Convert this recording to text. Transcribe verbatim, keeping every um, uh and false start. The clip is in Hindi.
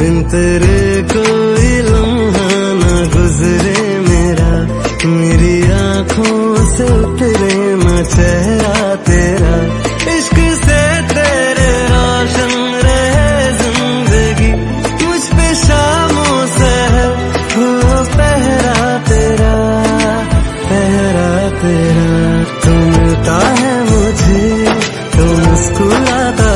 बिन तेरे कोई लम्हा न गुजरे मेरा, मेरी आँखों से उतरे न चेहरा तेरा। इश्क से तेरे रोशन रहे जिंदगी, मुझ पे शामों से है वो पहरा तेरा, पहरा तेरा। तू मिलता है मुझे तो मुस्कुराता